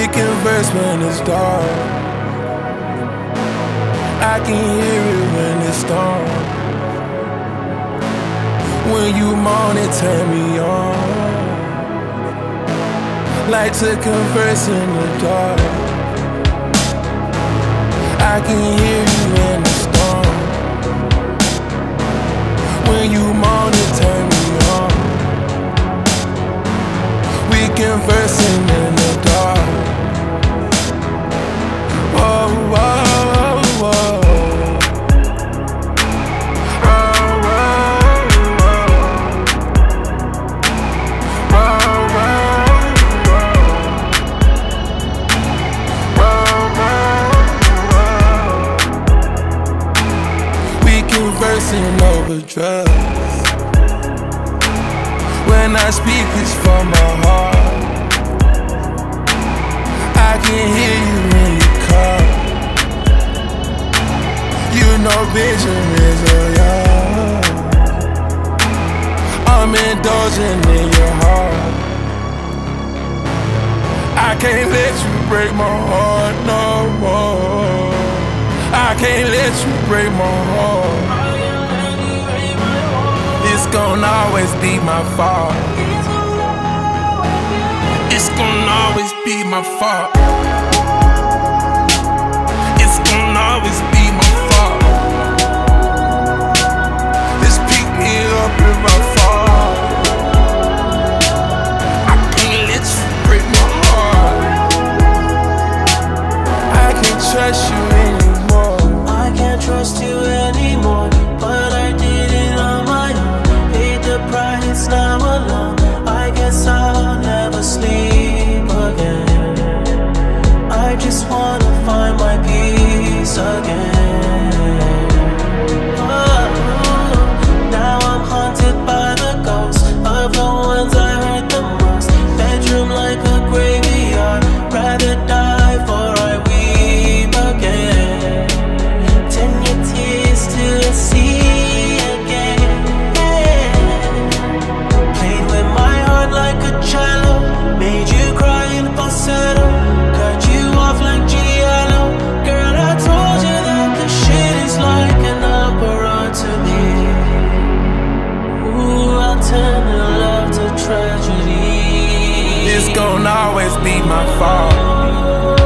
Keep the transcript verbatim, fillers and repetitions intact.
converse when it's dark. I can hear it when it's storm. When you moan it turn me on. Like to converse in the dark. I can hear you in the storm. When you moan it turn me on. We conversing in the dark. Whoa, whoa, whoa. Conversing over drugs. When I speak, it's from my heart. I can hear you when you call. You know Benjamin's a young. I'm indulging in your heart. I can't let you break my heart no more. I can't let you break my heart. It's gonna always be my fault. It's gonna always be my fault. It's gonna always be my fault. Just pick me up if I fall. I can't let you break my heart. I can't trust you anymore. I can't trust you anymore, but I did it on my own. Paid the price, now alone. I guess I'll never sleep again. I just wanna find my peace again. Oh, now I'm haunted by the ghosts of the ones I hurt the most. Bedroom like a graveyard, rather die before I weep again. See again, played with my heart like a cello, made you cry in falsetto, cut you off like Giallo. Girl, I told you that the shit is like an opera to me. Ooh, I'll turn the love to tragedy. It's gonna always be my fault.